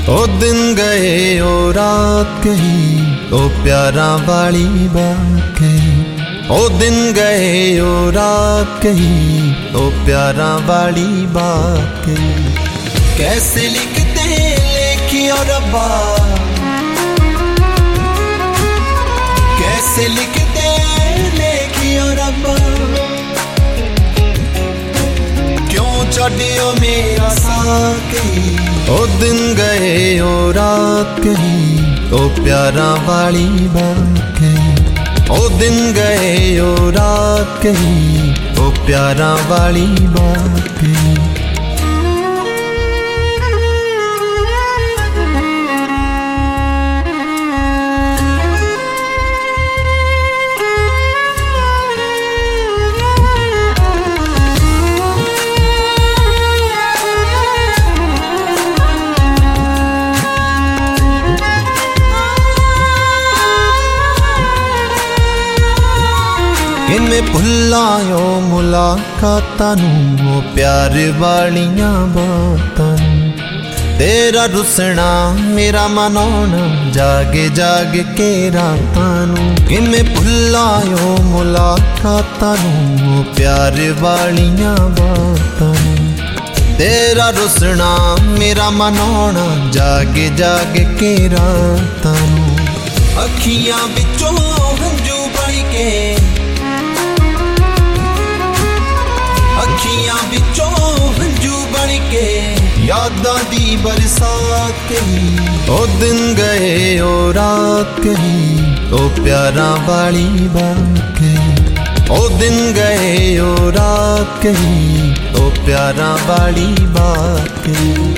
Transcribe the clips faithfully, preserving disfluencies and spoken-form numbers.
ओ दिन गए ओ रात कही, ओ प्यारा वाली बात कही। ओ दिन गए ओ रात कही, ओ प्यारा वाली बात कही। कैसे लिखते लेखियो रब्बा, कैसे लिखते लेखियो रब्बा। क्यों छड्डियो मेरा साथ कही। ओ दिन गए ओ रात कही, ओ प्यारा वाली बात कही। ओ दिन गए ओ रात कही, ओ प्यारा वाली बात कही। किमें भुलायो मुलाकातां नूं, ओ प्यार वालियां बातां नूं। तेरा रुसना मेरा मनाउणा, जागे जाग के रातां नूं। किमें भुलायो मुलाकातां नूं, ओ प्यार वालियां बातां नूं। तेरा रुसना मेरा मनाउणा, जागे जाग के रातां नूं। अखियां विचों हंझू बह के, अखियां विचों हंझू बन के, यादां दी बरसात कही। ओ दिन गए ओ रात कही, ओ प्यारा वाली बात कही। ओ दिन गए ओ रात कही, ओ प्यारा वाली बात कही।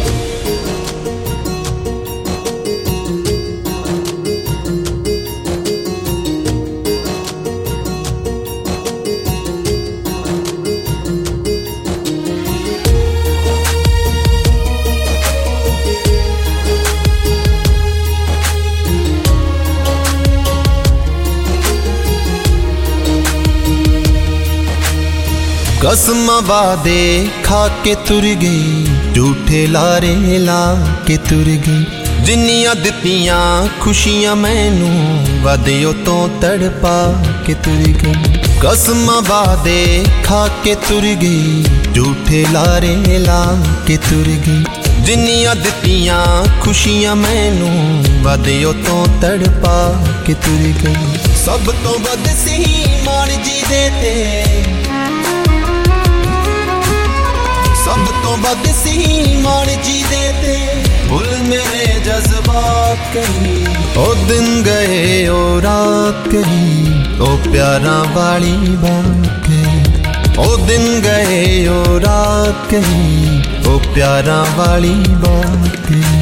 कसम वादे खा के तुर गई, झूठे लारे ला के तुर गई। जिन्नियां दित्तियां खुशियां मैनू, वादियों तो तड़पा के तुर गई। कसम वादे खा के तुर गई, झूठे लारे ला के तुर गई। जिन्नियां दित्तियां खुशियां मैनू, वादियों तो तड़पा के तुर गई। सब तो वध सी मान जी देते, सब तो वध सी मान जी देते, भूल मेरे जज्बात कही। ओ दिन गए ओ रात कही, ओ प्यारा वाली बात कही। ओ दिन गए ओ रात कही, ओ प्यारा वाली बात कही।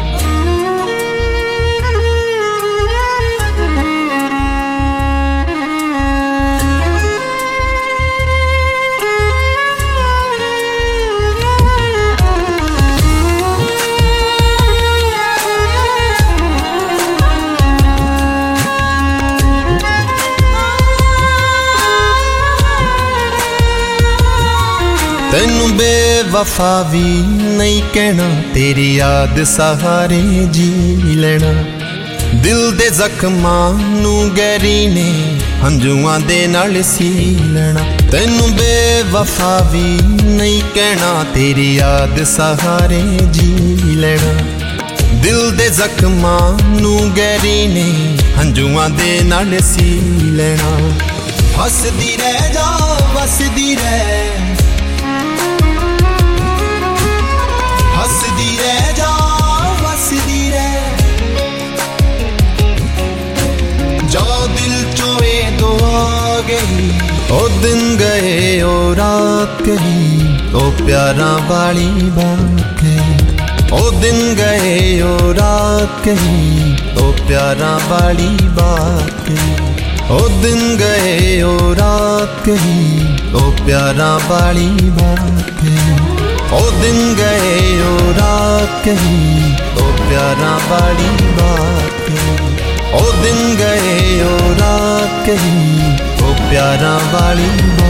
तैनू बेवफा भी नहीं कहना, तेरी याद सहारे जी लेना। दिल दे जख्मां नू गैरी ने, हंझुआं दे नाल सी लेना। तैनू बेवफा भी नहीं कहना, तेरी याद सहारे जी लेना। दिल दे जख्मां नू गैरी ने, हंझुआं दे नाल सी लेना। हसदी रह जा वसदी रह, हसदी रह जा वसदी रह। जा दिल चोए दुआ गई। ओ दिन गए ओ रात कही, ओ प्यारा वाली बात कही। ओ दिन गए ओ रात कही, ओ प्यारा वाली बात कही। ओ दिन गए ओ रात कही, ओ प्यारा वाली बात कही। ओ दिन गए ओ रात कही, ओ प्यारा वाली बात कही। ओ दिन गए ओ रात कही, ओ प्यारा वाली बात।